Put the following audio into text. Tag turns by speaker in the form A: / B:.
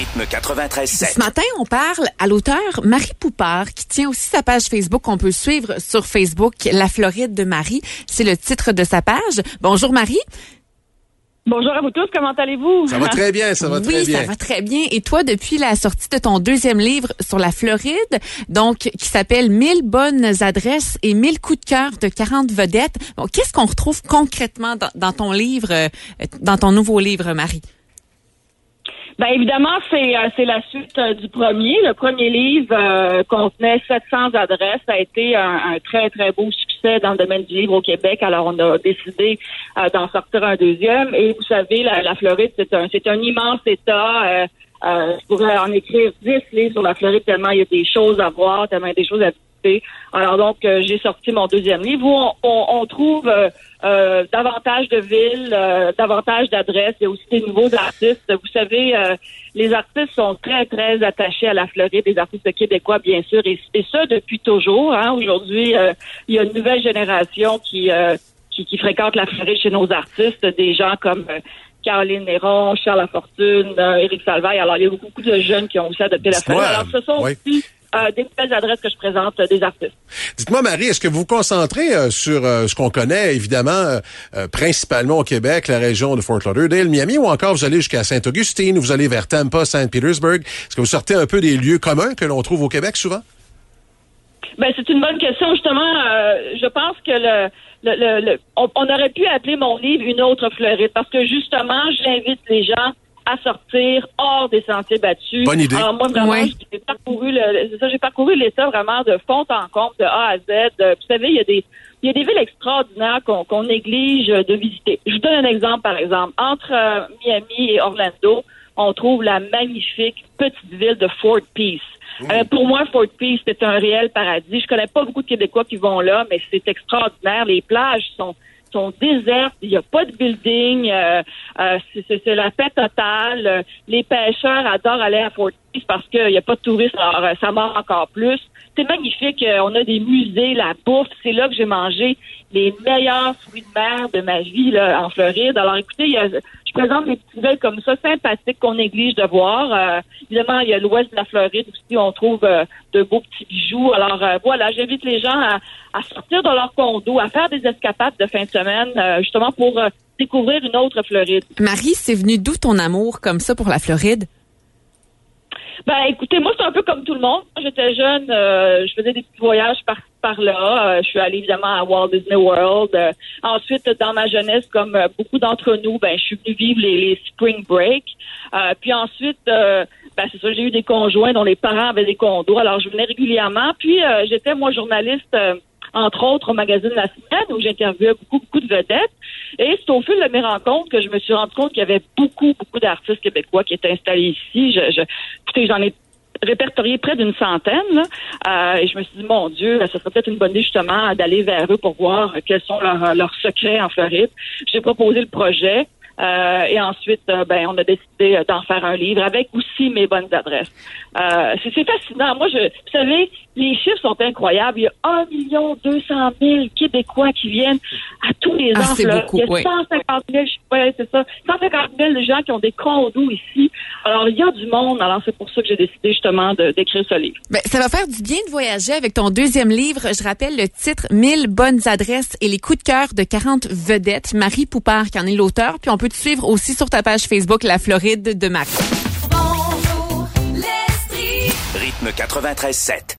A: Rythme 93.7.
B: Ce matin, on parle à l'auteur Marie Poupard, qui tient aussi sa page Facebook qu'on peut suivre sur Facebook, La Floride de Marie. C'est le titre de sa page. Bonjour Marie.
C: Bonjour à vous tous, comment allez-vous?
D: Ça va très bien, ça va très bien.
B: Oui, ça va très bien. Et toi, depuis la sortie de ton deuxième livre sur la Floride, donc qui s'appelle 1000 bonnes adresses et 1000 coups de cœur de 40 vedettes, bon, qu'est-ce qu'on retrouve concrètement dans ton livre, dans ton nouveau livre, Marie?
C: Ben évidemment, c'est la suite du premier. Le premier livre contenait 700 adresses. Ça a été un très, très beau succès dans le domaine du livre au Québec. Alors, on a décidé d'en sortir un deuxième. Et vous savez, la Floride, c'est un immense État. Je pourrais en écrire 10 livres sur la Floride tellement il y a des choses à voir, tellement il y a des choses à visiter. Alors donc, j'ai sorti mon deuxième livre où on trouve davantage de villes, davantage d'adresses. Il y a aussi des nouveaux artistes. Vous savez, les artistes sont très, très attachés à la Floride, les artistes québécois, bien sûr, et ça depuis toujours. Hein. Aujourd'hui, il y a une nouvelle génération qui fréquente la Floride chez nos artistes, des gens comme Caroline Néron, Charles Lafortune, Éric Salvaille. Alors, il y a beaucoup de jeunes qui ont aussi adopté la Floride. Alors, ce sont aussi des nouvelles adresses que je présente des artistes.
D: Dites-moi, Marie, est-ce que vous vous concentrez sur ce qu'on connaît, évidemment, principalement au Québec, la région de Fort Lauderdale, Miami, ou encore vous allez jusqu'à Saint-Augustine, vous allez vers Tampa, Saint-Pétersbourg? Est-ce que vous sortez un peu des lieux communs que l'on trouve au Québec souvent?
C: Ben, c'est une bonne question. Justement, je pense que on aurait pu appeler mon livre Une autre Floride parce que justement, j'invite les gens à sortir hors des sentiers battus.
D: Bonne idée.
C: Alors moi, vraiment, j'ai parcouru l'État vraiment de fond en comble, de A à Z. Vous savez, il y a des villes extraordinaires qu'on néglige de visiter. Je vous donne un exemple, par exemple. Entre Miami et Orlando, on trouve la magnifique petite ville de Fort Peace. Pour moi, Fort Peace, c'est un réel paradis. Je connais pas beaucoup de Québécois qui vont là, mais c'est extraordinaire. Les plages sont désertes, il n'y a pas de building, c'est la paix totale. Les pêcheurs adorent aller à Fort Peace parce qu'il n'y a pas de touristes, alors ça mord encore plus. C'est magnifique, on a des musées, la bouffe, c'est là que j'ai mangé les meilleurs fruits de mer de ma vie là, en Floride. Alors écoutez, je présente des petites villes comme ça, sympathiques qu'on néglige de voir. Évidemment, il y a l'ouest de la Floride aussi, on trouve de beaux petits bijoux. Alors voilà, j'invite les gens à sortir de leur condo, à faire des escapades de fin de semaine, justement pour découvrir une autre Floride.
B: Marie, c'est venu d'où ton amour comme ça pour la Floride?
C: Ben, écoutez, moi, c'est un peu comme tout le monde. Quand j'étais jeune, je faisais des petits voyages par là. Je suis allée évidemment à Walt Disney World. Ensuite, dans ma jeunesse, comme beaucoup d'entre nous, ben, je suis venue vivre les spring break. Puis ensuite, c'est ça, j'ai eu des conjoints dont les parents avaient des condos. Alors, je venais régulièrement. Puis, j'étais, moi, journaliste, entre autres, au magazine La Semaine, où j'interviewais beaucoup de vedettes. Et c'est au fil de mes rencontres que je me suis rendu compte qu'il y avait beaucoup d'artistes québécois qui étaient installés ici. Écoutez, j'en ai répertorié près d'une centaine. Là. Et je me suis dit, mon Dieu, ça serait peut-être une bonne idée justement d'aller vers eux pour voir quels sont leurs secrets en Floride. J'ai proposé le projet. Et ensuite, on a décidé d'en faire un livre avec aussi mes bonnes adresses. C'est fascinant. Moi, vous savez, les chiffres sont incroyables. Il y a 1 200 000 Québécois qui viennent à tous les ans.
B: C'est beaucoup,
C: il y a 150 000, c'est ça, 150 000 gens qui ont des condos ici. Alors, il y a du monde. Alors, c'est pour ça que j'ai décidé justement d'écrire ce livre.
B: Ben, ça va faire du bien de voyager avec ton deuxième livre. Je rappelle le titre 1000 bonnes adresses et les coups de cœur de 40 vedettes. Marie Poupard qui en est l'auteur. Puis on peut te suivre aussi sur ta page Facebook La Floride de Marie.
A: Rythme 93.7.